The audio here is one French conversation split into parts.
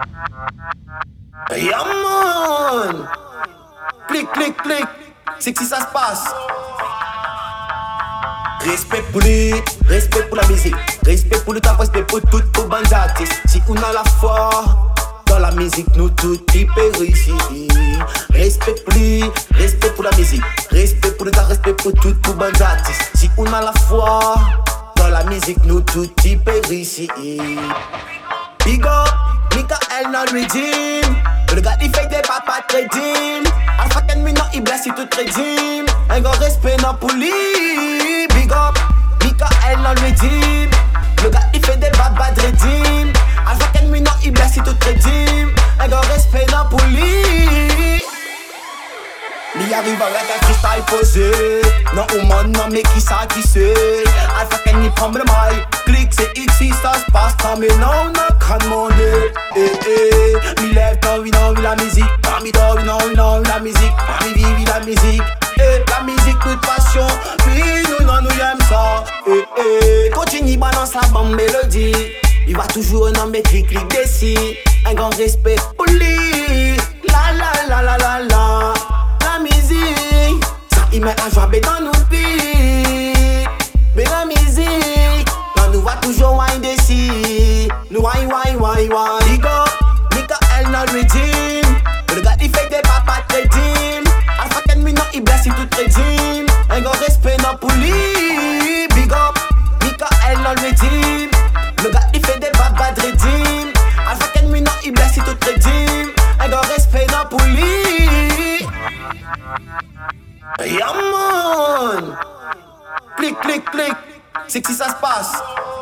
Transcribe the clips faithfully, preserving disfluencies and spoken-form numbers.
Yeah man. Clic, clic, clic. C'est que si ça se passe. Respect pour lui, respect pour la musique, respect pour le taf, respect pour toutes les bonnes artistes. Si on a la foi dans la musique, nous tout type réussi. Respect pour lui, respect pour la musique, respect pour le taf, respect pour toutes les bonnes artistes. Si on a la foi dans la musique, nous tout type réussi. Big up, Michael dans le régime. Le gars il fait des papas trading. Alpha Ken Mino il blesse tout trading. Un grand respect dans pour lui. Big up, Michael dans le régime. Le gars il fait des papas trading. Alpha Ken Mino il blesse tout trading. Un grand respect dans pour lui. Mi arrive avec un freestyle posé. Non au monde non mais qui ça qui c'est. Alpha Ken il prend le mic. Clique c'est X si ça se passe tant mais non on a qu'à demander. Eh eh, mi lève non oui non oui la musique. Parmi d'or oui non oui non oui la musique. Parmi vivi la musique. Eh la musique toute passion. Oui nous non nous aime ça. Eh eh, continue balance la bonne mélodie. Il va toujours non mais clic clic dessus. Un grand respect pour lui. La la la la la la. La musique, ça y met un joie dans nos vies. Mais la musique, là nous va toujours wine dessus. Nous wine wine wine wine. Big up, Michael dans le régime. Le gars il fait des papas trading. Alpha Ken Mino il blesse tout trading. Un grand respect non pour lui. Big up, Michael dans le régime. Le gars il fait des papas trading. Alpha Ken Mino il blesse tout trading. Un grand respect non pour lui. Yeah man. Clic, clic, clic. C'est que si ça se passe.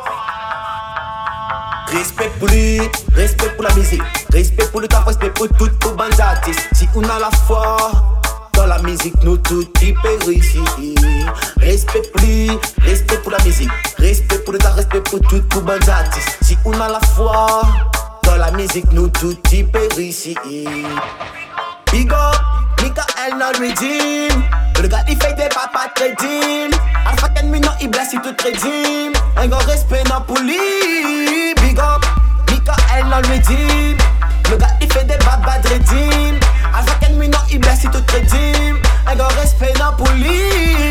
Respect pour lui, respect pour la musique, respect pour le taf, respect pour toutes les bonnes artistes. Si on a la foi dans la musique, nous tout type réussi. Respect pour lui, respect pour la musique, respect pour le taf, respect pour toutes les bonnes artistes. Si on a la foi dans la musique, nous tout type réussi. Big up, Michael dans le régime. Le gars il fait des papas trading. Alpha Ken Mino il blesse tout trading. Un grand respect non pour lui. Big up, Michael dans le régime. Le gars il fait des papas trading. Alpha Ken Mino il blesse tout trading. Un grand respect non pour lui.